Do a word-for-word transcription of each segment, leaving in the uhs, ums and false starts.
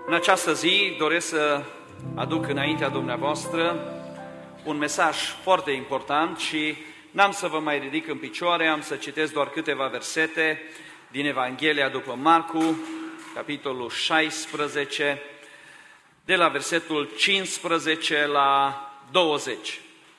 În această zi doresc să aduc înaintea dumneavoastră un mesaj foarte important și n-am să vă mai ridic în picioare, am să citesc doar câteva versete din Evanghelia după Marcu, capitolul șaisprezece, de la versetul cincisprezece la douăzeci.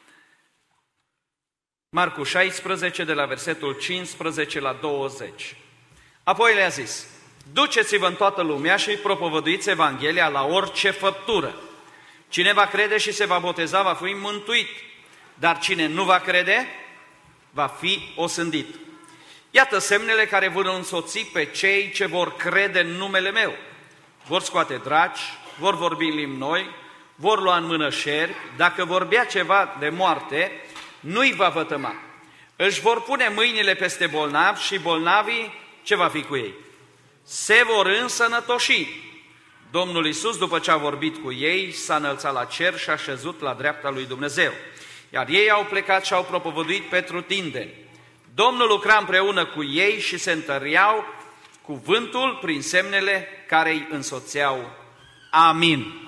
Marcu șaisprezece, de la versetul cincisprezece la douăzeci. Apoi le-a zis: duceți-vă în toată lumea și propovăduiți Evanghelia la orice făptură. Cine va crede și se va boteza va fi mântuit, dar cine nu va crede va fi osândit. Iată semnele care vor însoți pe cei ce vor crede în numele meu. Vor scoate draci, vor vorbi în limbi noi, vor lua în mână șerpi, dacă vorbea ceva de moarte, nu-i va vătăma. Își vor pune mâinile peste bolnavi și bolnavii, ce va fi cu ei? Se vor însănătoși. Domnul Iisus, după ce a vorbit cu ei, s-a înălțat la cer și a șezut la dreapta lui Dumnezeu. Iar ei au plecat și au propovăduit pretutindeni. Domnul lucra împreună cu ei și se întăreau cuvântul prin semnele care îi însoțeau. Amin.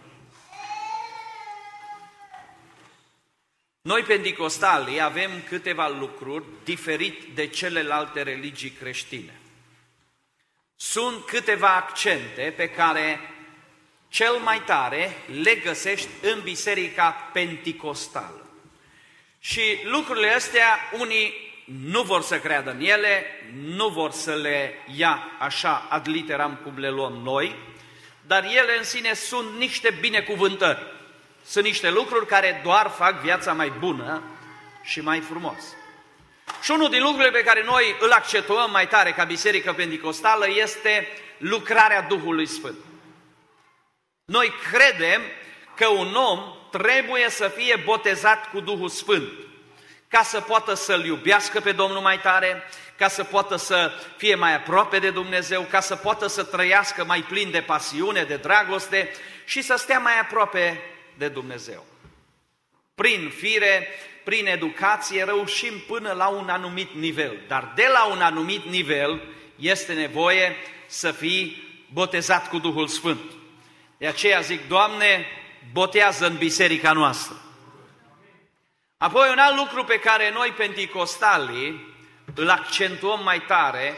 Noi, penticostalii, avem câteva lucruri diferit de celelalte religii creștine. Sunt câteva accente pe care cel mai tare le găsești în biserica penticostală. Și lucrurile astea, unii nu vor să creadă în ele, nu vor să le ia așa ad literam cum le luăm noi, dar ele în sine sunt niște binecuvântări. Sunt niște lucruri care doar fac viața mai bună și mai frumoasă. Și unul din lucrurile pe care noi îl accentuăm mai tare ca biserică penticostală este lucrarea Duhului Sfânt. Noi credem că un om trebuie să fie botezat cu Duhul Sfânt ca să poată să-L iubească pe Domnul mai tare, ca să poată să fie mai aproape de Dumnezeu, ca să poată să trăiască mai plin de pasiune, de dragoste și să stea mai aproape de Dumnezeu. Prin fire, prin educație, reușim până la un anumit nivel, dar de la un anumit nivel este nevoie să fii botezat cu Duhul Sfânt. De aceea zic: Doamne, botează în biserica noastră. Apoi un alt lucru pe care noi, penticostalii, îl accentuăm mai tare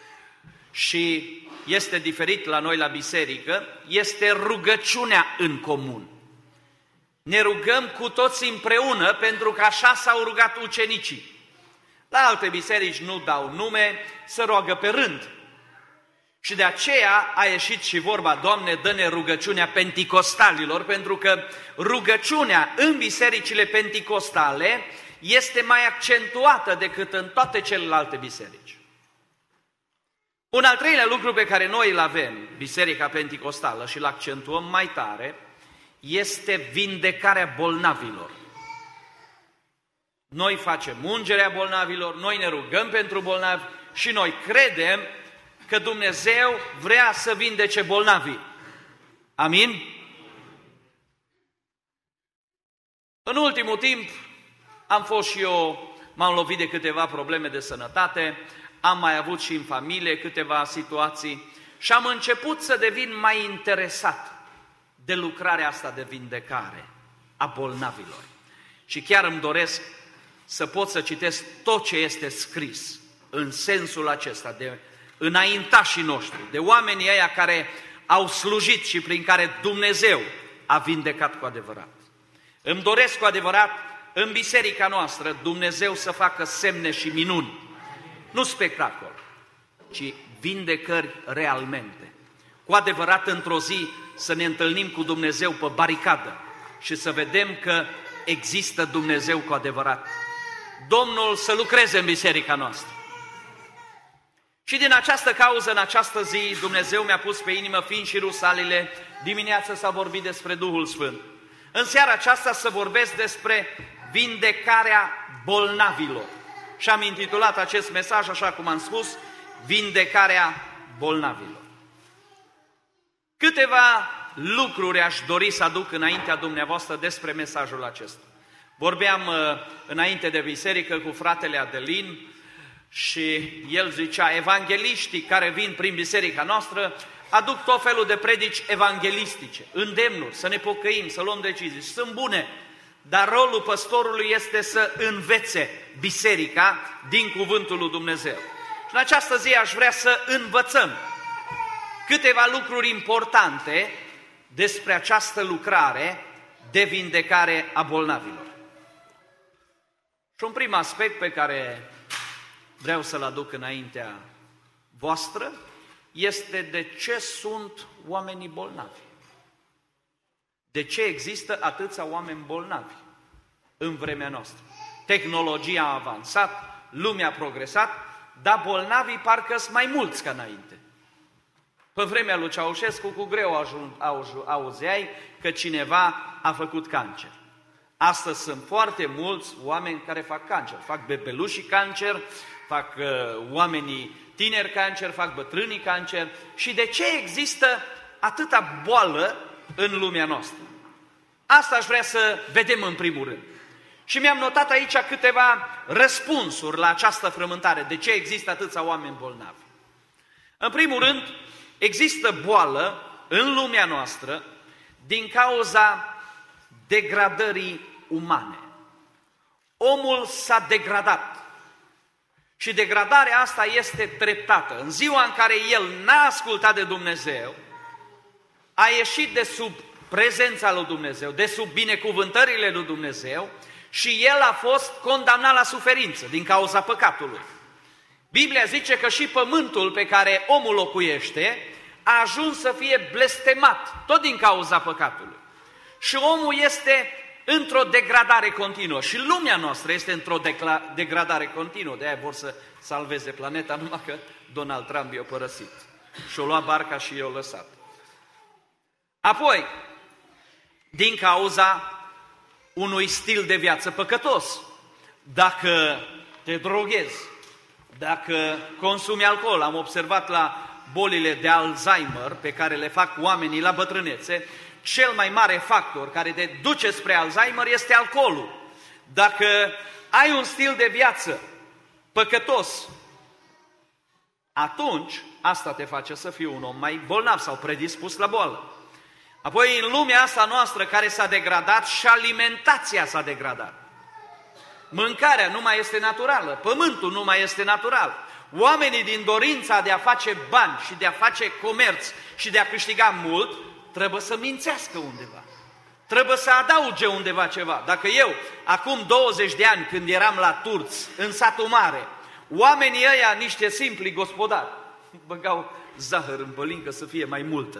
și este diferit la noi la biserică, este rugăciunea în comun. Ne rugăm cu toți împreună, pentru că așa s-au rugat ucenicii. La alte biserici nu dau nume, se roagă pe rând. Și de aceea a ieșit și vorba: Doamne, dă-ne rugăciunea penticostalilor, pentru că rugăciunea în bisericile penticostale este mai accentuată decât în toate celelalte biserici. Un al treilea lucru pe care noi îl avem, biserica penticostală, și îl accentuăm mai tare, este vindecarea bolnavilor. Noi facem ungerea bolnavilor, noi ne rugăm pentru bolnavi și noi credem că Dumnezeu vrea să vindece bolnavii. Amin? În ultimul timp am fost și eu, m-am lovit de câteva probleme de sănătate, am mai avut și în familie câteva situații și am început să devin mai interesat de lucrarea asta de vindecare a bolnavilor. Și chiar îmi doresc să pot să citesc tot ce este scris în sensul acesta, de înaintașii noștri, de oamenii ăia care au slujit și prin care Dumnezeu a vindecat cu adevărat. Îmi doresc cu adevărat în biserica noastră Dumnezeu să facă semne și minuni, nu spectacol, ci vindecări realmente. Cu adevărat, într-o zi să ne întâlnim cu Dumnezeu pe baricadă și să vedem că există Dumnezeu cu adevărat. Domnul să lucreze în biserica noastră. Și din această cauză, în această zi, Dumnezeu mi-a pus pe inimă, fiind și rusalile, dimineața s-a vorbit despre Duhul Sfânt. În seara aceasta să vorbesc despre vindecarea bolnavilor. Și am intitulat acest mesaj, așa cum am spus, vindecarea bolnavilor. Câteva lucruri aș dori să aduc înaintea dumneavoastră despre mesajul acesta. Vorbeam uh, înainte de biserică cu fratele Adelin și el zicea: evangheliștii care vin prin biserica noastră aduc tot felul de predici evanghelistice, îndemnuri, să ne pocăim, să luăm decizii, și sunt bune, dar rolul păstorului este să învețe biserica din cuvântul lui Dumnezeu. Și în această zi aș vrea să învățăm câteva lucruri importante despre această lucrare de vindecare a bolnavilor. Și un prim aspect pe care vreau să-l aduc înaintea voastră este de ce sunt oamenii bolnavi. De ce există atâția oameni bolnavi în vremea noastră? Tehnologia a avansat, lumea a progresat, dar bolnavii parcă sunt mai mulți ca înainte. Pe vremea lui Ceaușescu, cu greu auzeai că cineva a făcut cancer. Astăzi sunt foarte mulți oameni care fac cancer. Fac bebelușii cancer, fac uh, oamenii tineri cancer, fac bătrânii cancer. Și de ce există atâta boală în lumea noastră? Asta aș vrea să vedem în primul rând. Și mi-am notat aici câteva răspunsuri la această frământare. De ce există atâția oameni bolnavi? În primul rând, există boală în lumea noastră din cauza degradării umane. Omul s-a degradat și degradarea asta este treptată. În ziua în care el n-a ascultat de Dumnezeu, a ieșit de sub prezența lui Dumnezeu, de sub binecuvântările lui Dumnezeu și el a fost condamnat la suferință din cauza păcatului. Biblia zice că și pământul pe care omul locuiește a ajuns să fie blestemat, tot din cauza păcatului. Și omul este într-o degradare continuă și lumea noastră este într-o degradare continuă. De-aia vor să salveze planeta, numai că Donald Trump i-a părăsit și-a luat barca și i-a lăsat. Apoi, din cauza unui stil de viață păcătos, dacă te droghezi, dacă consumi alcool, am observat la bolile de Alzheimer pe care le fac oamenii la bătrânețe, cel mai mare factor care te duce spre Alzheimer este alcoolul. Dacă ai un stil de viață păcătos, atunci asta te face să fii un om mai bolnav sau predispus la boală. Apoi în lumea asta noastră care s-a degradat și alimentația s-a degradat. Mâncarea nu mai este naturală, pământul nu mai este natural. Oamenii din dorința de a face bani și de a face comerț și de a câștiga mult, trebuie să mințească undeva. Trebuie să adauge undeva ceva. Dacă eu, acum douăzeci de ani, când eram la Turți, în satul mare, oamenii ăia, niște simpli gospodari, băgau zahăr în pălincă să fie mai multă.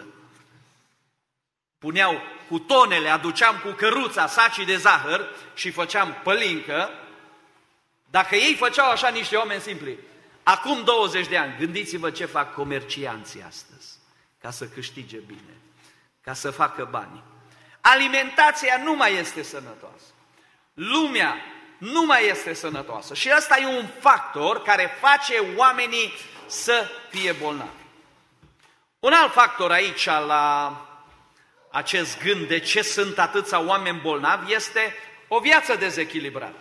Puneau cu tonele, aduceam cu căruța sacii de zahăr și făceam pălincă. Dacă ei făceau așa niște oameni simpli, acum douăzeci de ani, gândiți-vă ce fac comercianții astăzi, ca să câștige bine, ca să facă bani. Alimentația nu mai este sănătoasă. Lumea nu mai este sănătoasă. Și ăsta e un factor care face oamenii să fie bolnavi. Un alt factor aici la acest gând de ce sunt atâția oameni bolnavi este o viață dezechilibrată.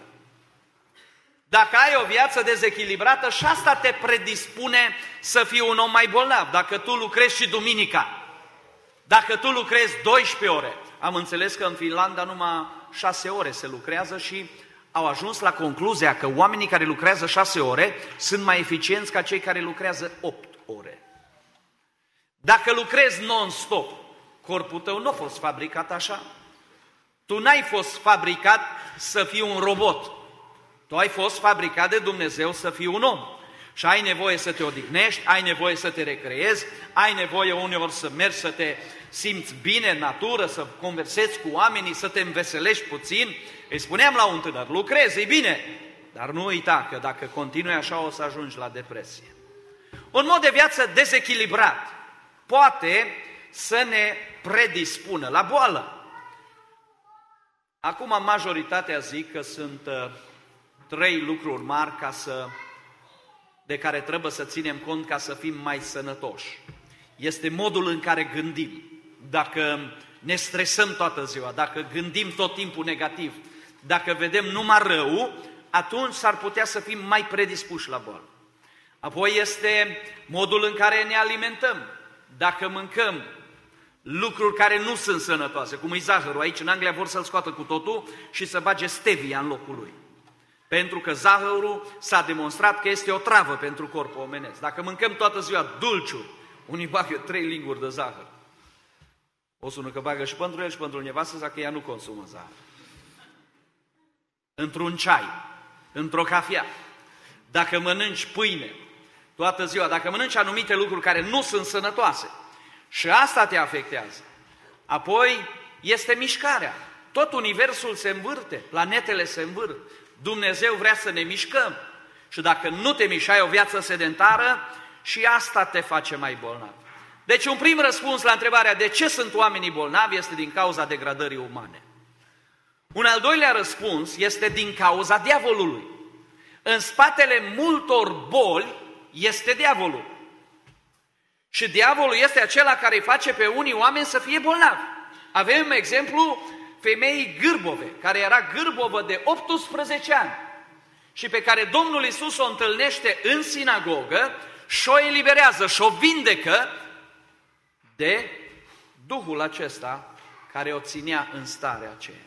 Dacă ai o viață dezechilibrată, și asta te predispune să fii un om mai bolnav. Dacă tu lucrezi și duminica, dacă tu lucrezi doisprezece ore, am înțeles că în Finlanda numai șase ore se lucrează și au ajuns la concluzia că oamenii care lucrează șase ore sunt mai eficienți ca cei care lucrează opt ore. Dacă lucrezi non-stop, corpul tău nu a fost fabricat așa. Tu n-ai fost fabricat să fii un robot. Tu ai fost fabricat de Dumnezeu să fii un om. Și ai nevoie să te odihnești, ai nevoie să te recreezi, ai nevoie uneori să mergi, să te simți bine în natură, să conversezi cu oamenii, să te înveselești puțin. Îi spuneam la un tânăr, lucrezi, e bine, dar nu uita că dacă continui așa o să ajungi la depresie. Un mod de viață dezechilibrat poate să ne predispună la boală. Acum majoritatea zic că sunt uh, trei lucruri mari ca să, de care trebuie să ținem cont ca să fim mai sănătoși. Este modul în care gândim. Dacă ne stresăm toată ziua, dacă gândim tot timpul negativ, dacă vedem numai rău, atunci s-ar putea să fim mai predispuși la boală. Apoi este modul în care ne alimentăm. dacă mâncăm lucruri care nu sunt sănătoase, cum e zahărul, aici în Anglia vor să-l scoată cu totul și să bage stevia în locul lui. Pentru că zahărul s-a demonstrat că este o travă pentru corpul omenesc. Dacă mâncăm toată ziua dulciuri, unii bagă trei linguri de zahăr. O sună că bagă și pentru el și pentru nevastă, că ea nu consumă zahăr. Într-un ceai, într-o cafea, dacă mănânci pâine toată ziua, dacă mănânci anumite lucruri care nu sunt sănătoase și asta te afectează, apoi este mișcarea. Tot universul se învârte, planetele se învârt. Dumnezeu vrea să ne mișcăm și dacă nu te miști, ai o viață sedentară și asta te face mai bolnav. Deci un prim răspuns la întrebarea de ce sunt oamenii bolnavi este din cauza degradării umane. Un al doilea răspuns este din cauza diavolului. În spatele multor boli este diavolul. Și diavolul este acela care îi face pe unii oameni să fie bolnavi. Avem exemplu femeii gârbove, care era gârbovă de optsprezece ani și pe care Domnul Iisus o întâlnește în sinagogă și o eliberează și o vindecă de duhul acesta care o ținea în starea aceea.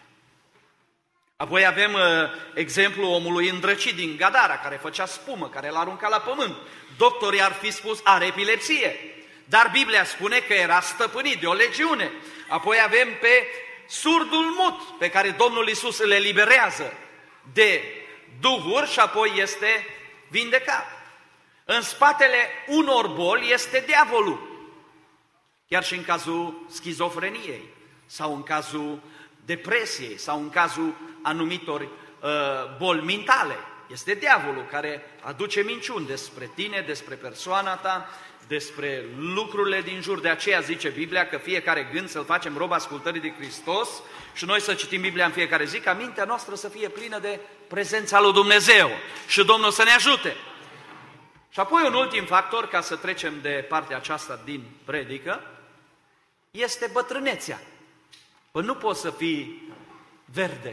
Apoi avem uh, exemplul omului îndrăcit din Gadara, care făcea spumă, care l-a aruncat la pământ. Doctorii ar fi spus, are epilepsie, dar Biblia spune că era stăpânit de o legiune. Apoi avem pe surdul mut, pe care Domnul Iisus îl eliberează de duhuri și apoi este vindecat. În spatele unor boli este diavolul. Chiar și în cazul schizofreniei, sau în cazul depresiei, sau în cazul anumitor uh, boli mentale. Este diavolul care aduce minciuni despre tine, despre persoana ta, despre lucrurile din jur. De aceea zice Biblia că fiecare gând să-l facem rob ascultării de Hristos și noi să citim Biblia în fiecare zi, ca mintea noastră să fie plină de prezența lui Dumnezeu și Domnul să ne ajute. Și apoi un ultim factor, ca să trecem de partea aceasta din predică, este bătrânețea. Păi nu poți să fii verde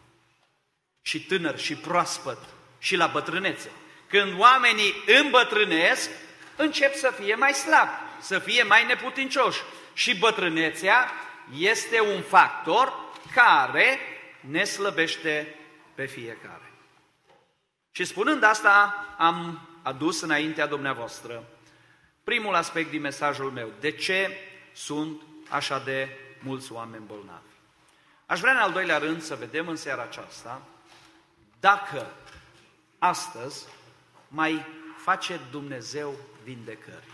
și tânăr și proaspăt și la bătrânețe. Când oamenii îmbătrânesc, încep să fie mai slabi, să fie mai neputincioși. Și bătrânețea este un factor care ne slăbește pe fiecare. Și spunând asta, am adus înaintea dumneavoastră primul aspect din mesajul meu. De ce sunt așa de mulți oameni bolnavi? Aș vrea în al doilea rând să vedem în seara aceasta dacă astăzi mai face Dumnezeu vindecări.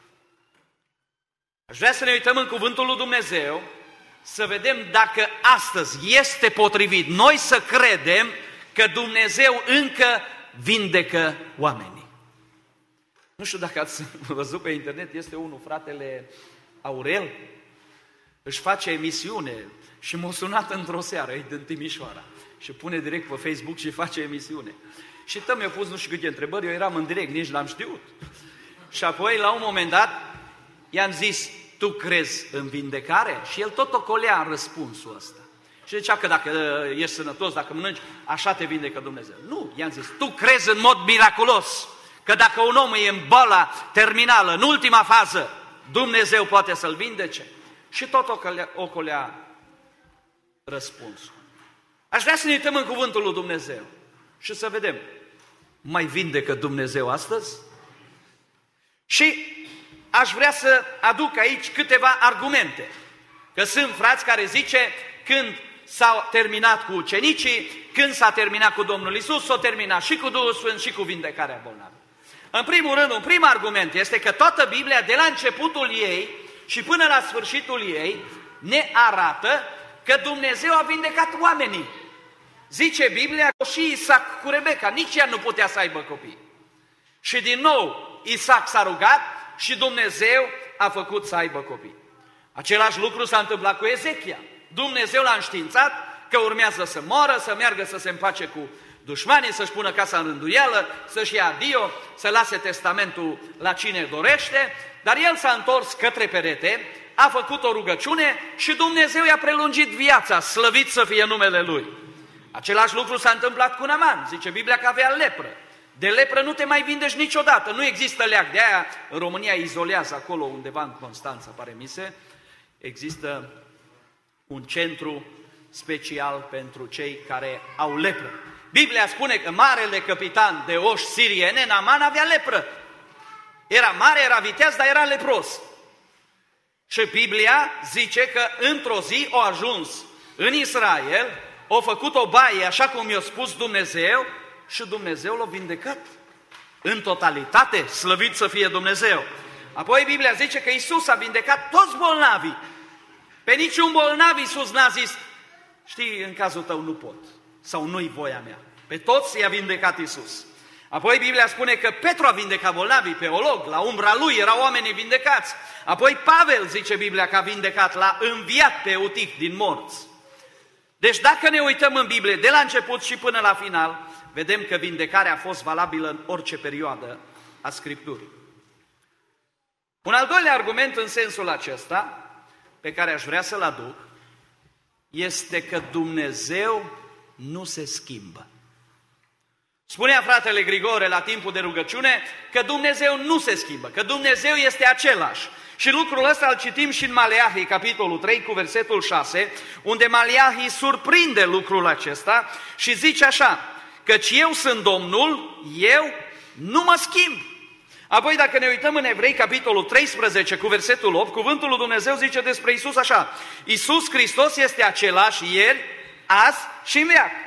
Aș vrea să ne uităm în cuvântul lui Dumnezeu, să vedem dacă astăzi este potrivit noi să credem că Dumnezeu încă vindecă oamenii. Nu știu dacă ați văzut pe internet, este unul, fratele Aurel, își face emisiune și m-a sunat într-o seară, e din Timișoara, și pune direct pe Facebook și face emisiune. Și tă mi-a pus nu știu câte întrebări, eu eram în direct, nici n-am știut. Și apoi, la un moment dat, i-am zis, tu crezi în vindecare? Și el tot ocolea răspunsul ăsta. Și zicea că dacă ești sănătos, dacă mănânci, așa te vindecă Dumnezeu. Nu, i-am zis, tu crezi în mod miraculos că dacă un om e în boala terminală, în ultima fază, Dumnezeu poate să-l vindece? Și tot ocolea, ocolea răspunsul. Aș vrea să ne uităm în cuvântul lui Dumnezeu și să vedem, mai vindecă Dumnezeu astăzi? Și aș vrea să aduc aici câteva argumente. Că sunt frați care zice, când s-au terminat cu ucenicii, când s-a terminat cu Domnul Iisus, s-a terminat și cu Duhul Sfânt și cu vindecarea bolnavilor. În primul rând, un prim argument este că toată Biblia, de la începutul ei și până la sfârșitul ei, ne arată că Dumnezeu a vindecat oamenii. Zice Biblia că și Isaac cu Rebecca, nici ea nu putea să aibă copii. Și din nou, Isaac s-a rugat și Dumnezeu a făcut să aibă copii. Același lucru s-a întâmplat cu Ezechia. Dumnezeu l-a înștiințat că urmează să moară, să meargă să se împace cu dușmanii, să-și pună casa în rânduială, să-și ia adio, să lase testamentul la cine dorește, dar el s-a întors către perete, a făcut o rugăciune și Dumnezeu i-a prelungit viața, slăvit să fie numele Lui. Același lucru s-a întâmplat cu Naaman, zice Biblia că avea lepră, De lepră nu te mai vindeci niciodată, nu există leac. De aia în România izolează acolo undeva în Constanța, pare mi se, există un centru special pentru cei care au lepră. Biblia spune că marele capitan de oși siriene, Naaman, avea lepră. Era mare, era viteaz, dar era lepros. Și Biblia zice că într-o zi a ajuns în Israel, a făcut o baie așa cum i-a spus Dumnezeu și Dumnezeu l-a vindecat în totalitate, slăvit să fie Dumnezeu. Apoi Biblia zice că Iisus a vindecat toți bolnavii. Pe niciun bolnav Iisus n-a zis, știi, în cazul tău nu pot, sau nu-i voia mea. Pe toți i-a vindecat Iisus. Apoi Biblia spune că Petru a vindecat bolnavii, pe olog, la umbra lui erau oamenii vindecați. Apoi Pavel, zice Biblia, că a vindecat, l-a înviat pe Eutic din morți. Deci dacă ne uităm în Biblie, de la început și până la final, vedem că vindecarea a fost valabilă în orice perioadă a Scripturii. Un al doilea argument în sensul acesta, pe care aș vrea să-l aduc, este că Dumnezeu nu se schimbă. Spunea fratele Grigore la timpul de rugăciune că Dumnezeu nu se schimbă, că Dumnezeu este același. Și lucrul ăsta îl citim și în Maleahii, capitolul trei, cu versetul șase, unde Maleahii surprinde lucrul acesta și zice așa, căci eu sunt Domnul, eu nu mă schimb. Apoi dacă ne uităm în Evrei, capitolul treisprezece, cu versetul opt, cuvântul lui Dumnezeu zice despre Iisus așa, Iisus Hristos este același ieri, azi și în veac.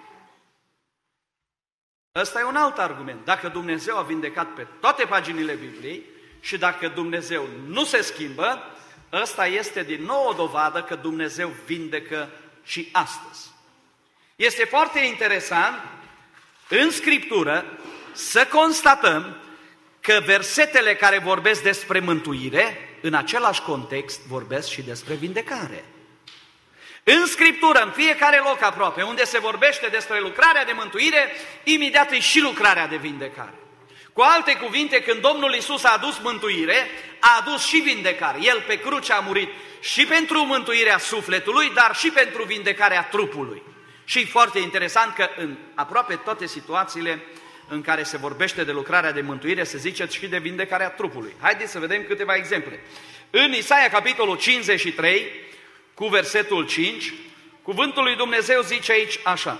Ăsta e un alt argument. Dacă Dumnezeu a vindecat pe toate paginile Bibliei și dacă Dumnezeu nu se schimbă, ăsta este din nou o dovadă că Dumnezeu vindecă și astăzi. Este foarte interesant în Scriptură să constatăm că versetele care vorbesc despre mântuire, în același context vorbesc și despre vindecare. În Scriptură, în fiecare loc aproape, unde se vorbește despre lucrarea de mântuire, imediat e și lucrarea de vindecare. Cu alte cuvinte, când Domnul Iisus a adus mântuire, a adus și vindecare. El pe cruce a murit și pentru mântuirea sufletului, dar și pentru vindecarea trupului. Și e foarte interesant că în aproape toate situațiile în care se vorbește de lucrarea de mântuire, se zice și de vindecarea trupului. Haideți să vedem câteva exemple. În Isaia, capitolul cincizeci și trei, cu versetul cinci, cuvântul lui Dumnezeu zice aici așa.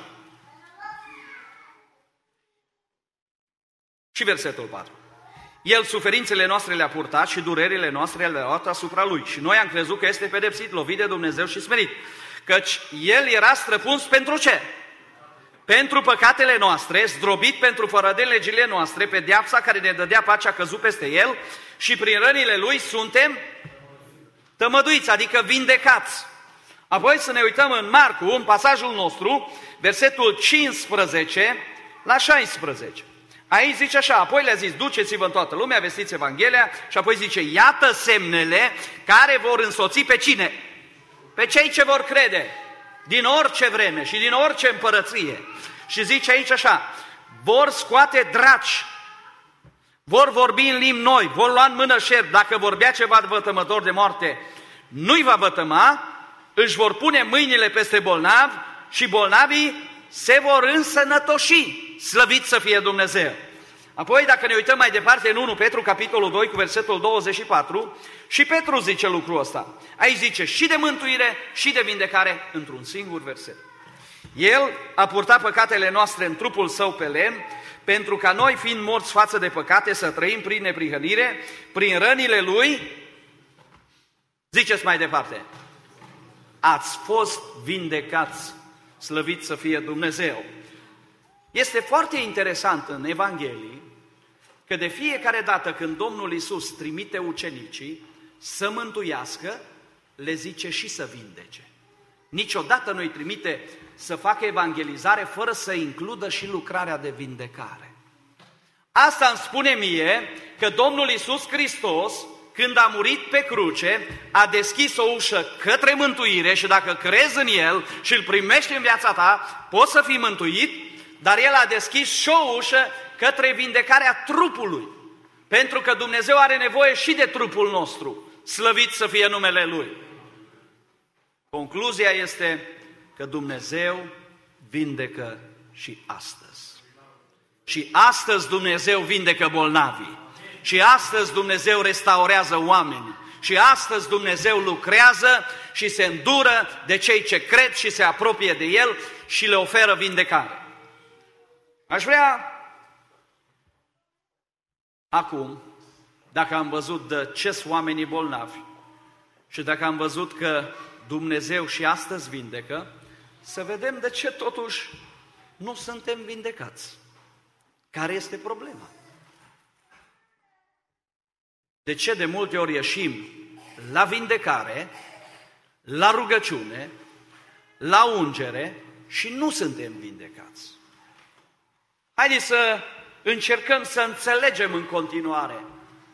Și versetul patru. El suferințele noastre le-a purtat și durerile noastre le-a luat asupra lui. Și noi am crezut că este pedepsit, lovit de Dumnezeu și smerit. Căci el era străpuns pentru ce? Pentru păcatele noastre, zdrobit pentru fără de legile noastre, pedeapsa care ne dădea pacea a căzut peste el și prin rănile lui suntem tămăduiți, adică vindecați. Apoi să ne uităm în Marcu, în pasajul nostru, versetul cincisprezece la șaisprezece. Aici zice așa, apoi le-a zis, duceți-vă în toată lumea, vestiți Evanghelia și apoi zice, iată semnele care vor însoți pe cine? Pe cei ce vor crede, din orice vreme și din orice împărăție. Și zice aici așa, vor scoate draci, vor vorbi în limbi noi, vor lua în mână șerpi, dacă vorbea ceva vătămător de moarte, nu-i va vătăma, își vor pune mâinile peste bolnavi și bolnavii se vor însănătoși, slăvit să fie Dumnezeu. Apoi, dacă ne uităm mai departe în unu Petru, capitolul doi, cu versetul douăzeci și patru, și Petru zice lucrul ăsta. Aici zice și de mântuire și de vindecare într-un singur verset. El a purtat păcatele noastre în trupul său pe lemn, pentru ca noi, fiind morți față de păcate, să trăim prin neprihănire, prin rănile Lui, ziceți mai departe, ați fost vindecați, slăvit să fie Dumnezeu. Este foarte interesant în Evanghelii că de fiecare dată când Domnul Iisus trimite ucenicii să mântuiască, le zice și să vindece. Niciodată nu îi trimite să facă evangelizare fără să includă și lucrarea de vindecare. Asta îmi spune mie că Domnul Iisus Hristos, când a murit pe cruce, a deschis o ușă către mântuire și dacă crezi în El și îl primești în viața ta, poți să fii mântuit, dar El a deschis și o ușă către vindecarea trupului, pentru că Dumnezeu are nevoie și de trupul nostru, slăvit să fie numele Lui. Concluzia este că Dumnezeu vindecă și astăzi. Și astăzi Dumnezeu vindecă bolnavii. Și astăzi Dumnezeu restaurează oamenii. Și astăzi Dumnezeu lucrează și se îndură de cei ce cred și se apropie de El și le oferă vindecare. Aș vrea acum, dacă am văzut de ce sunt oamenii bolnavi și dacă am văzut că Dumnezeu și astăzi vindecă, să vedem de ce totuși nu suntem vindecați. Care este problema? De ce de multe ori ieșim la vindecare, la rugăciune, la ungere și nu suntem vindecați? Haideți să încercăm să înțelegem în continuare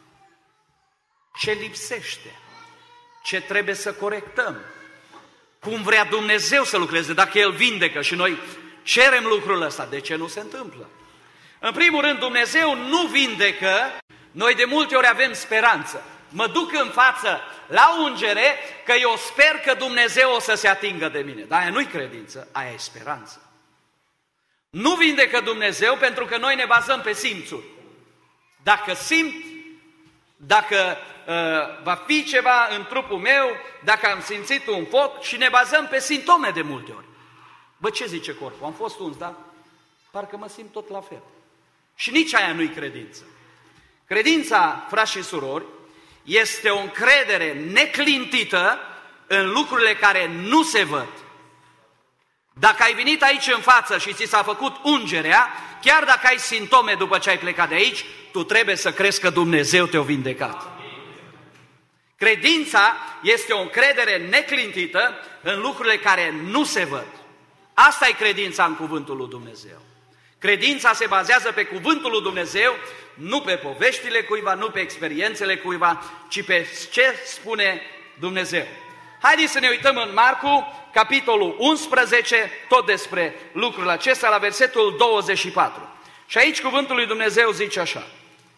ce lipsește, ce trebuie să corectăm, cum vrea Dumnezeu să lucreze. Dacă El vindecă și noi cerem lucrul ăsta, de ce nu se întâmplă? În primul rând, Dumnezeu nu vindecă, noi de multe ori avem speranță. Mă duc în față la ungere că eu sper că Dumnezeu o să se atingă de mine. Dar aia nu-i credință, aia e speranță. Nu vindecă Dumnezeu pentru că noi ne bazăm pe simțuri. Dacă simt, dacă uh, va fi ceva în trupul meu, dacă am simțit un foc și ne bazăm pe simptome de multe ori. Bă, ce zice corpul? Am fost uns, da? Parcă mă simt tot la fel. Și nici aia nu-i credință. Credința, frați și surori, este o încredere neclintită în lucrurile care nu se văd. Dacă ai venit aici în față și ți s-a făcut ungerea, chiar dacă ai simptome după ce ai plecat de aici, tu trebuie să crezi că Dumnezeu te-a vindecat. Credința este o încredere neclintită în lucrurile care nu se văd. Asta e credința în cuvântul lui Dumnezeu. Credința se bazează pe cuvântul lui Dumnezeu, nu pe poveștile cuiva, nu pe experiențele cuiva, ci pe ce spune Dumnezeu. Haideți să ne uităm în Marcu, capitolul unsprezece, tot despre lucrul acesta, la versetul douăzeci și patru. Și aici cuvântul lui Dumnezeu zice așa.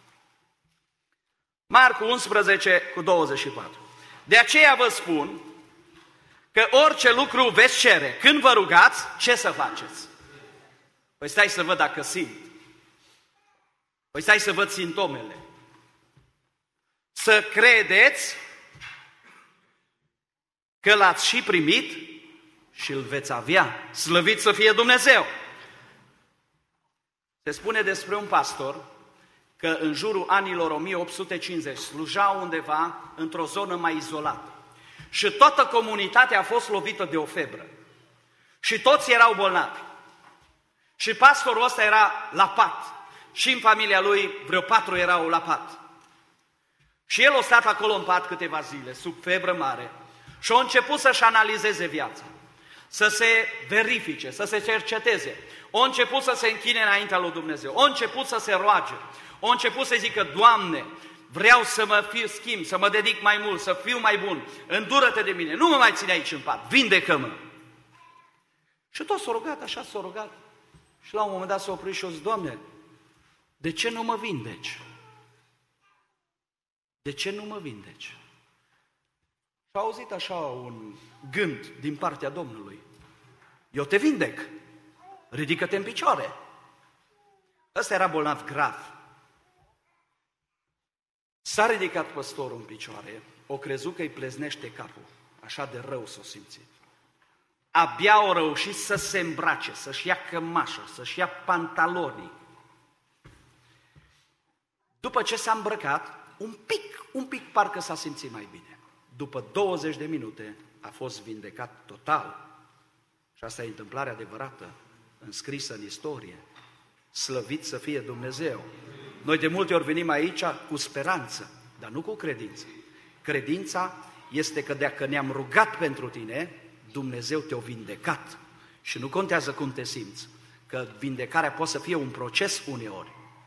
Marcu unsprezece cu douăzeci și patru. De aceea vă spun că orice lucru veți cere, când vă rugați, ce să faceți? Păi stai să văd dacă simt. Păi stai să văd simptomele. Să credeți că l-ați și primit și îl veți avea. Slăvit să fie Dumnezeu! Se spune despre un pastor că în jurul anilor o mie opt sute cincizeci sluja undeva într-o zonă mai izolată. Și toată comunitatea a fost lovită de o febră. Și toți erau bolnavi. Și pastorul ăsta era la pat. Și în familia lui vreo patru erau la pat. Și el a stat acolo în pat câteva zile, sub febră mare. Și a început să-și analizeze viața. Să se verifice, să se cerceteze. A început să se închine înaintea lui Dumnezeu. A început să se roage. A început să zică, Doamne, vreau să mă fiu schimb, să mă dedic mai mult, să fiu mai bun. Îndură-te de mine, nu mă mai ține aici în pat, vindecă-mă. Și tot s-a rugat, așa s-a rugat. Și la un moment dat s-a oprit și a zis, Doamne, de ce nu mă vindeci? De ce nu mă vindeci? Și a auzit așa un gând din partea Domnului. Eu te vindec, ridică-te în picioare. Ăsta era bolnav grav. S-a ridicat păstorul în picioare, o crezut că îi pleznește capul, așa de rău s-o simțit. Abia o reușit să se îmbrace, să-și ia cămașa, să-și ia pantalonii. După ce s-a îmbrăcat, un pic, un pic parcă s-a simțit mai bine. După douăzeci de minute a fost vindecat total. Și asta e întâmplarea adevărată, înscrisă în istorie. Slăvit să fie Dumnezeu! Noi de multe ori venim aici cu speranță, dar nu cu credință. Credința este că dacă ne-am rugat pentru tine, Dumnezeu te-a vindecat. Și nu contează cum te simți, că vindecarea poate să fie un proces uneori.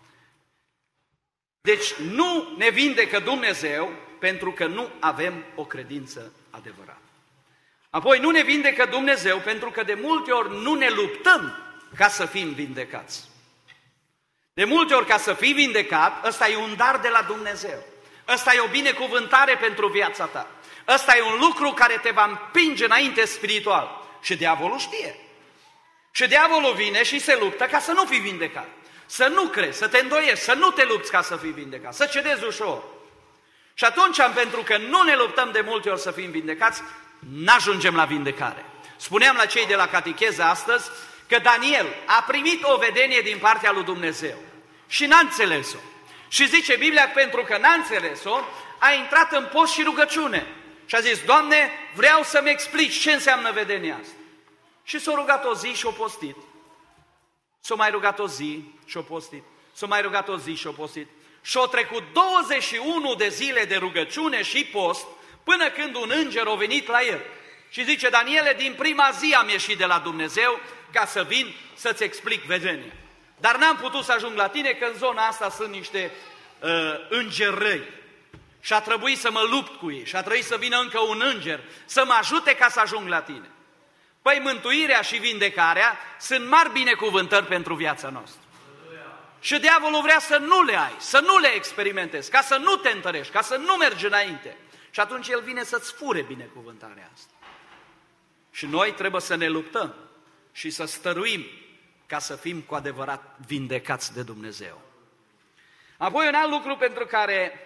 Deci nu ne vindecă Dumnezeu pentru că nu avem o credință adevărată. Apoi nu ne vindecă Dumnezeu pentru că de multe ori nu ne luptăm ca să fim vindecați. De multe ori ca să fii vindecat, ăsta e un dar de la Dumnezeu. Ăsta e o binecuvântare pentru viața ta. Ăsta e un lucru care te va împinge înainte spiritual. Și diavolul știe. Și diavolul vine și se luptă ca să nu fii vindecat. să nu crezi, să te îndoiești, să nu te lupți ca să fii vindecat, să cedezi ușor. Și atunci, pentru că nu ne luptăm de multe ori să fim vindecați, n-ajungem la vindecare. Spuneam la cei de la catecheză astăzi că Daniel a primit o vedenie din partea lui Dumnezeu și n-a înțeles-o. Și zice Biblia că pentru că n-a înțeles-o, a intrat în post și rugăciune. Și a zis, Doamne, vreau să-mi explici ce înseamnă vedenia asta. Și s-a rugat o zi și o postit. S-a mai rugat o zi și o postit. S-a mai rugat o zi și o postit. Și au trecut douăzeci și unu de zile de rugăciune și post, până când un înger a venit la el. Și zice, Daniele, din prima zi am ieșit de la Dumnezeu ca să vin să-ți explic vedenia. Dar n-am putut să ajung la tine, că în zona asta sunt niște uh, îngeri răi. Și a trebuit să mă lupt cu ei, și a trebuit să vină încă un înger să mă ajute ca să ajung la tine. Păi mântuirea și vindecarea sunt mari binecuvântări pentru viața noastră. Și diavolul vrea să nu le ai, să nu le experimentezi, ca să nu te întărești, ca să nu mergi înainte. Și atunci el vine să-ți fure binecuvântarea asta. Și noi trebuie să ne luptăm și să stăruim ca să fim cu adevărat vindecați de Dumnezeu. Apoi un alt lucru pentru care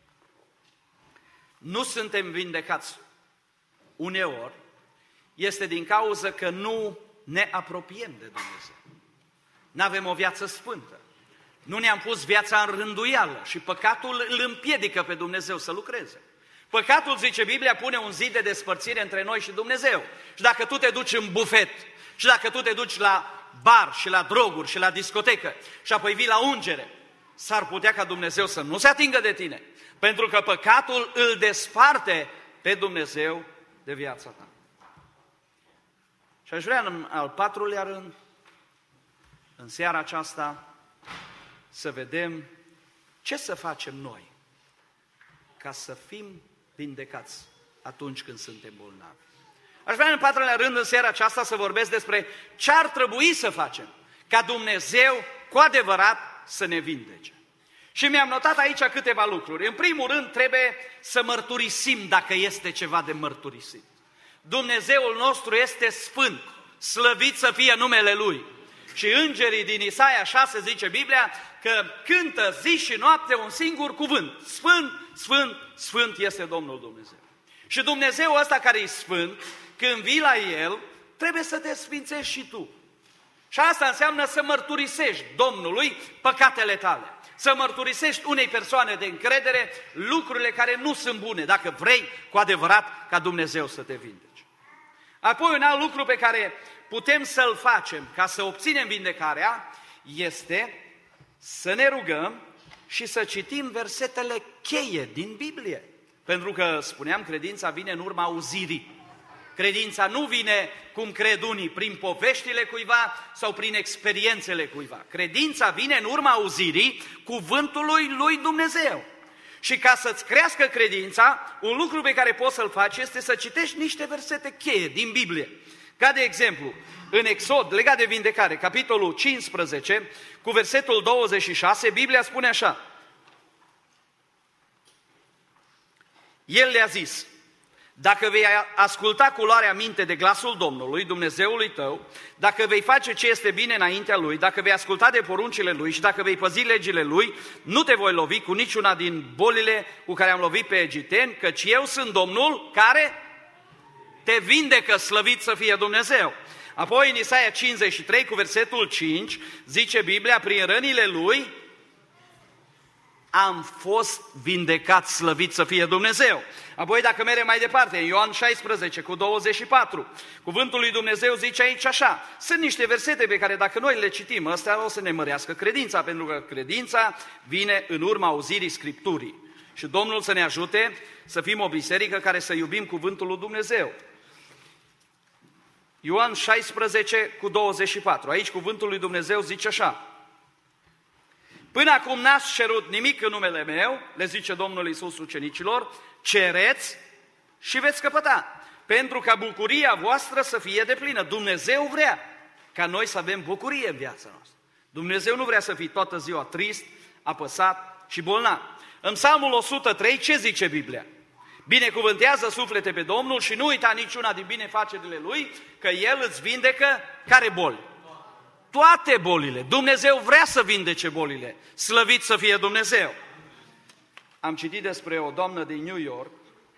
nu suntem vindecați uneori este din cauza că nu ne apropiem de Dumnezeu. N-avem o viață sfântă. Nu ne-am pus viața în rânduială și păcatul îl împiedică pe Dumnezeu să lucreze. Păcatul, zice Biblia, pune un zid de despărțire între noi și Dumnezeu. Și dacă tu te duci în bufet, și dacă tu te duci la bar și la droguri și la discotecă și apoi vii la ungere, s-ar putea ca Dumnezeu să nu se atingă de tine, pentru că păcatul îl desparte pe Dumnezeu de viața ta. Și aș vrea în al patrulea rând, în seara aceasta, să vedem ce să facem noi ca să fim vindecați atunci când suntem bolnavi. Aș vrea în patrulea rând, în seara aceasta, să vorbesc despre ce ar trebui să facem ca Dumnezeu cu adevărat să ne vindece. Și mi-am notat aici câteva lucruri. În primul rând, trebuie să mărturisim dacă este ceva de mărturisit. Dumnezeul nostru este sfânt, slăvit să fie numele Lui. Și îngerii din Isaia șase zice Biblia că cântă zi și noapte un singur cuvânt. Sfânt, sfânt, sfânt este Domnul Dumnezeu. Și Dumnezeu ăsta care e sfânt, când vii la El, trebuie să te sfințești și tu. Și asta înseamnă să mărturisești Domnului păcatele tale. Să mărturisești unei persoane de încredere lucrurile care nu sunt bune, dacă vrei cu adevărat ca Dumnezeu să te vindece. Apoi un alt lucru pe care putem să-l facem ca să obținem vindecarea este să ne rugăm și să citim versetele cheie din Biblie. Pentru că, spuneam, credința vine în urma auzirii. Credința nu vine, cum cred unii, prin poveștile cuiva sau prin experiențele cuiva. Credința vine în urma auzirii cuvântului lui Dumnezeu. Și ca să-ți crească credința, un lucru pe care poți să-l faci este să citești niște versete cheie din Biblie. Ca de exemplu, în Exod, legat de vindecare, capitolul cincisprezece, cu versetul douăzeci și șase, Biblia spune așa: El le-a zis, dacă vei asculta cu luarea minte de glasul Domnului, Dumnezeului tău, dacă vei face ce este bine înaintea Lui, dacă vei asculta de poruncile Lui și dacă vei păzi legile Lui, nu te voi lovi cu niciuna din bolile cu care am lovit pe egipteni, căci eu sunt Domnul care te vindecă, slăvit să fie Dumnezeu. Apoi în Isaia cincizeci și trei, cu versetul cinci, zice Biblia, prin rănile Lui am fost vindecat, slăvit să fie Dumnezeu. Apoi dacă mergem mai departe, în Ioan șaisprezece, cu douăzeci și patru, cuvântul lui Dumnezeu zice aici așa, sunt niște versete pe care dacă noi le citim, ăstea o să ne mărească credința, pentru că credința vine în urma auzirii Scripturii. Și Domnul să ne ajute să fim o biserică care să iubim cuvântul lui Dumnezeu. Ioan șaisprezece, cu douăzeci și patru, aici cuvântul lui Dumnezeu zice așa: Până acum n-ați cerut nimic în numele meu, le zice Domnul Iisus ucenicilor, cereți și veți căpăta, pentru ca bucuria voastră să fie deplină. Dumnezeu vrea ca noi să avem bucurie în viața noastră. Dumnezeu nu vrea să fii toată ziua trist, apăsat și bolnav. În Psalmul o sută trei, ce zice Biblia? Binecuvântează suflete pe Domnul și nu uita niciuna din binefacerile Lui, că El îți vindecă care boli? toate bolile. Dumnezeu vrea să vindece bolile. Slăvit să fie Dumnezeu! Am citit despre o doamnă din New York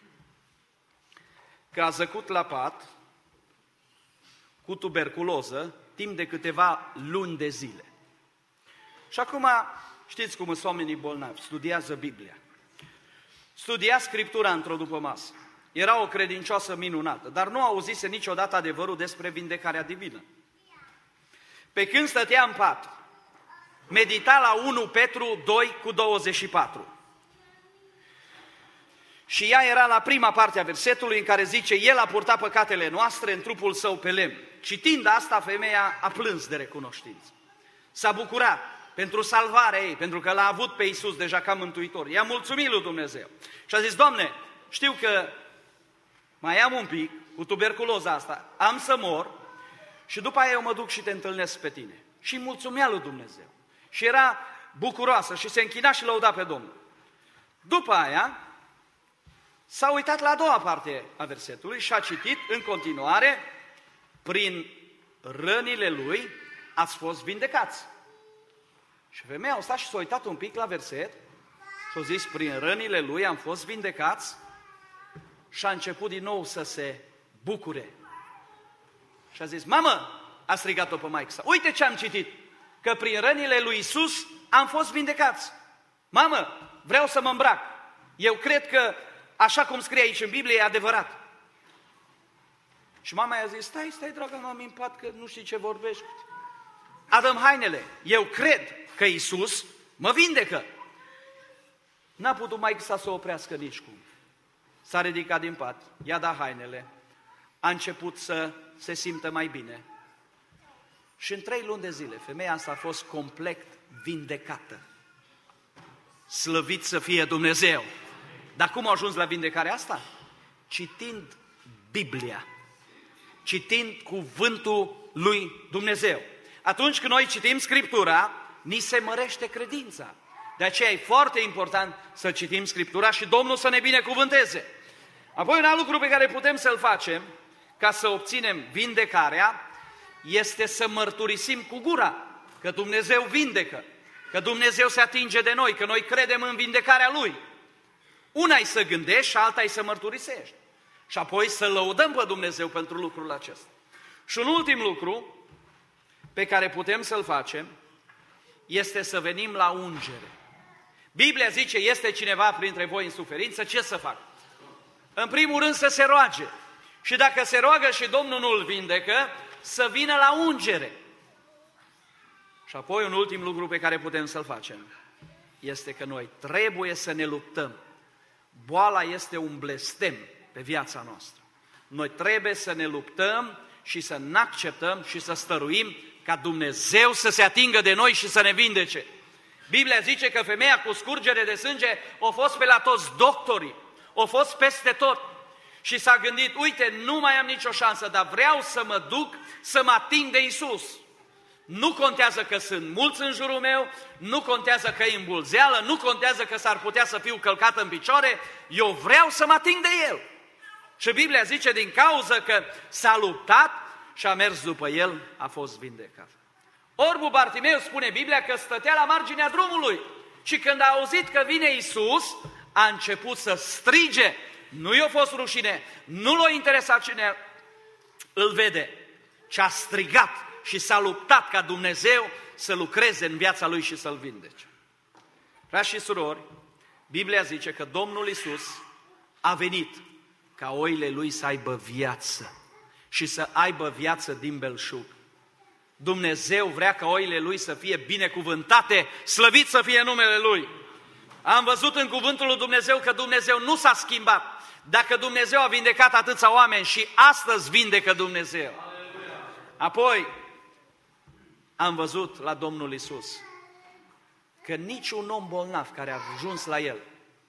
că a zăcut la pat cu tuberculoză timp de câteva luni de zile. Și acum știți cum sunt oamenii bolnavi, studiază Biblia. Studia Scriptura într-o dupămasă. Era o credincioasă minunată, dar nu auzise niciodată adevărul despre vindecarea divină. Pe când stătea în pat, medita la unu Petru doi cu douăzeci și patru. Și ea era la prima parte a versetului în care zice: El a purtat păcatele noastre în trupul său pe lemn. Citind asta, femeia a plâns de recunoștință. S-a bucurat pentru salvarea ei, pentru că l-a avut pe Iisus deja ca mântuitor. I-a mulțumit lui Dumnezeu. Și a zis: Doamne, știu că mai am un pic cu tuberculoza asta, am să mor și după aia eu mă duc și te întâlnesc pe tine. Și îi mulțumea lui Dumnezeu. Și era bucuroasă și se închina și lăuda pe Domnul. După aia s-a uitat la a doua parte a versetului și a citit în continuare: prin rănile lui ați fost vindecați. Și femeia a stat și s-a uitat un pic la verset și a zis: prin rănile lui am fost vindecați. Și a început din nou să se bucure. Și a zis: mamă, a strigat-o pe maică sa, uite ce am citit, că prin rănile lui Iisus am fost vindecați. Mamă, vreau să mă îmbrac. Eu cred că așa cum scrie aici în Biblie e adevărat. Și mama i-a zis: stai, stai, dragă mami, în pat, că nu știi ce vorbești. Adă-mi hainele. Eu cred că Iisus mă vindecă. N-a putut maică sa să o oprească nicicum. S-a ridicat din pat, i-a dat hainele, a început să se simtă mai bine. Și în trei luni de zile, femeia asta a fost complet vindecată. Slăvit să fie Dumnezeu! Dar cum a ajuns la vindecarea asta? Citind Biblia, citind cuvântul lui Dumnezeu. Atunci când noi citim Scriptura, ni se mărește credința. De aceea e foarte important să citim Scriptura și Domnul să ne binecuvânteze. Apoi un alt lucru pe care putem să-l facem ca să obținem vindecarea este să mărturisim cu gura că Dumnezeu vindecă, că Dumnezeu se atinge de noi, că noi credem în vindecarea Lui. Una e să gândești și alta e să mărturisești. Și apoi să lăudăm pe Dumnezeu pentru lucrul acesta. Și un ultim lucru pe care putem să-l facem este să venim la ungere. Biblia zice: este cineva printre voi în suferință, ce să facă? În primul rând să se roage. Și dacă se roagă și Domnul nu îl vindecă, să vină la ungere. Și apoi un ultim lucru pe care putem să-l facem este că noi trebuie să ne luptăm. Boala este un blestem pe viața noastră. Noi trebuie să ne luptăm și să ne acceptăm și să stăruim ca Dumnezeu să se atingă de noi și să ne vindece. Biblia zice că femeia cu scurgere de sânge a fost pe la toți doctorii, a fost peste tot și s-a gândit: uite, nu mai am nicio șansă, dar vreau să mă duc să mă ating de Iisus. Nu contează că sunt mulți în jurul meu, nu contează că e în bulzeală, nu contează că s-ar putea să fiu călcat în picioare, eu vreau să mă ating de El. Și Biblia zice: din cauza că s-a luptat și a mers după El, a fost vindecat. Orbul Bartimeu, spune Biblia, că stătea la marginea drumului și când a auzit că vine Iisus, a început să strige. Nu i-a fost rușine, nu l-a interesat cine îl vede, ci a strigat și s-a luptat ca Dumnezeu să lucreze în viața lui și să-l vindece. Frați și surori, Biblia zice că Domnul Iisus a venit ca oile lui să aibă viață și să aibă viață din belșug. Dumnezeu vrea ca oile Lui să fie binecuvântate, slăvit să fie numele Lui. Am văzut în cuvântul lui Dumnezeu că Dumnezeu nu s-a schimbat. Dacă Dumnezeu a vindecat atâția oameni și astăzi vindecă Dumnezeu. Apoi am văzut la Domnul Iisus că niciun om bolnav care a ajuns la El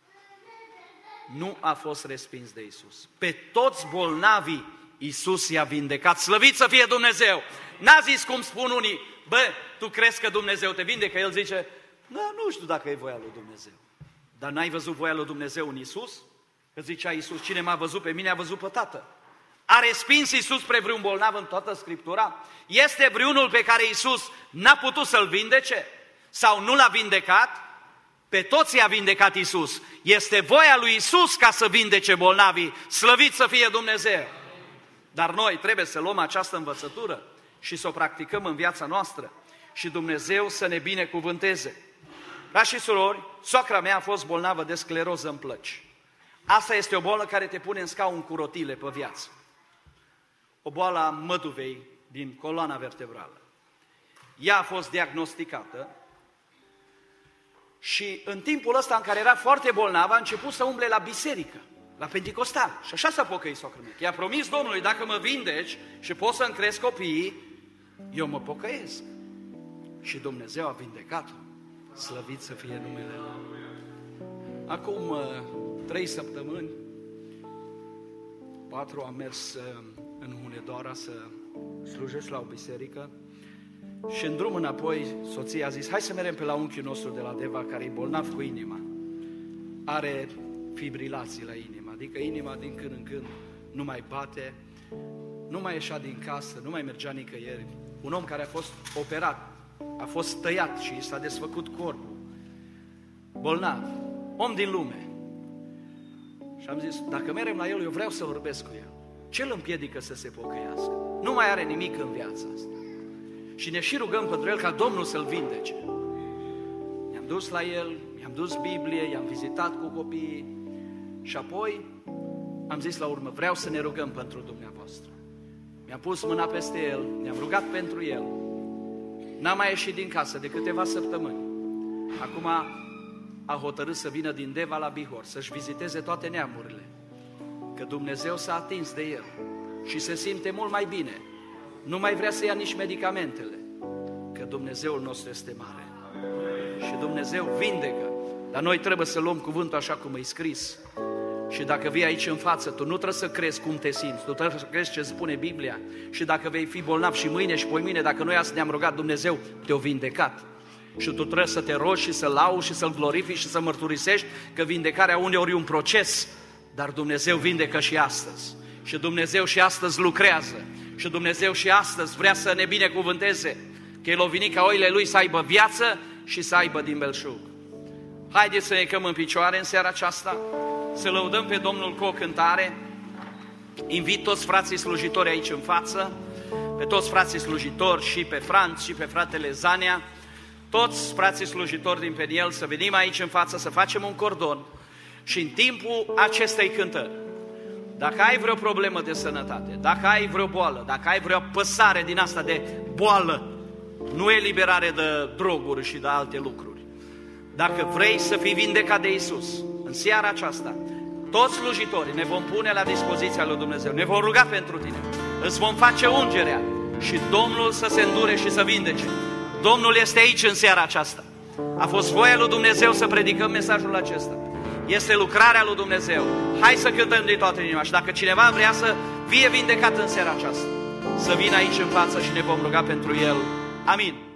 nu a fost respins de Iisus. Pe toți bolnavii Iisus i-a vindecat, slăvit să fie Dumnezeu. N-a zis cum spun unii: bă, tu crezi că Dumnezeu te vindecă? El zice: da, nu știu dacă e voia lui Dumnezeu. Dar n-ai văzut voia lui Dumnezeu în Iisus? Că zicea Iisus: cine m-a văzut pe mine a văzut pe Tatăl. A respins Iisus spre vreun bolnav în toată Scriptura? Este vreunul pe care Iisus n-a putut să-l vindece? Sau nu l-a vindecat? Pe toți i-a vindecat Iisus. Este voia lui Iisus ca să vindece bolnavii. Slăvit să fie Dumnezeu! Dar noi trebuie să luăm această învățătură și să o practicăm în viața noastră și Dumnezeu să ne binecuvânteze. Frați și surori, soacra mea a fost bolnavă de scleroză în plăci. Asta este o boală care te pune în scaun cu rotile pe viață. O boală a măduvei din coloana vertebrală. Ea a fost diagnosticată și în timpul ăsta în care era foarte bolnavă a început să umble la biserică, la Pentecostal. Și așa s-a pocăit soacră mea. I-a promis Domnului, dacă mă vindeci și pot să-mi cresc copiii, eu mă pocăiesc. Și Dumnezeu a vindecat-o. Slăvit să fie numele Lui. Acum trei săptămâni, patru am mers în Hunedoara să slujesc la o biserică și în drum înapoi soția a zis, hai să mergem pe la unchiul nostru de la Deva care e bolnav cu inima. Are fibrilații la inimă, adică inima din când în când nu mai bate, nu mai ieșea din casă, nu mai mergea nicăieri. Un om care a fost operat, a fost tăiat și i s-a desfăcut corpul, bolnav, om din lume. Și am zis, dacă mergem la el, eu vreau să vorbesc cu el. Ce îl împiedică să se pocăiască? Nu mai are nimic în viața asta. Și ne și rugăm pentru el ca Domnul să-l vindece. Ne-am dus la el, i-am dus Biblie, i-am vizitat cu copiii și apoi am zis la urmă, vreau să ne rugăm pentru dumneavoastră. Mi-am pus mâna peste el, ne-am rugat pentru el. N-a mai ieșit din casă de câteva săptămâni. Acum a hotărât să vină din Deva la Bihor, să-și viziteze toate neamurile. Că Dumnezeu s-a atins de el și se simte mult mai bine. Nu mai vrea să ia nici medicamentele, că Dumnezeul nostru este mare. Și Dumnezeu vindecă. Dar noi trebuie să luăm cuvântul așa cum e scris. Și dacă vii aici în față, tu nu trebuie să crezi cum te simți, tu trebuie să crezi ce spune Biblia. Și dacă vei fi bolnav și mâine și poimâine, dacă noi azi ne-am rugat, Dumnezeu te-a vindecat. Și tu trebuie să te rogi și să lauzi și să-L glorifici și să mărturisești că vindecarea uneori e un proces, dar Dumnezeu vindecă și astăzi. Și Dumnezeu și astăzi lucrează. Și Dumnezeu și astăzi vrea să ne binecuvânteze, că El a venit ca oile Lui să aibă viață și să aibă din belșug. Haideți să ne căm în picioare în seara aceasta, să lăudăm pe Domnul cu o cântare. Invit toți frații slujitori aici în față, pe toți frații slujitori și pe Franț și pe fratele Zania, toți frații slujitori din Peniel să venim aici în față, să facem un cordon și în timpul acestei cântări, dacă ai vreo problemă de sănătate, dacă ai vreo boală, dacă ai vreo apăsare din asta de boală, nu eliberare de droguri și de alte lucruri, dacă vrei să fii vindecat de Iisus, în seara aceasta, toți slujitorii ne vom pune la dispoziția lui Dumnezeu, ne vom ruga pentru tine, îți vom face ungerea și Domnul să se îndure și să vindece. Domnul este aici în seara aceasta. A fost voia lui Dumnezeu să predicăm mesajul acesta. Este lucrarea lui Dumnezeu. Hai să cântăm de toată inima și dacă cineva vrea să fie vindecat în seara aceasta, să vină aici în față și ne vom ruga pentru el. Amin.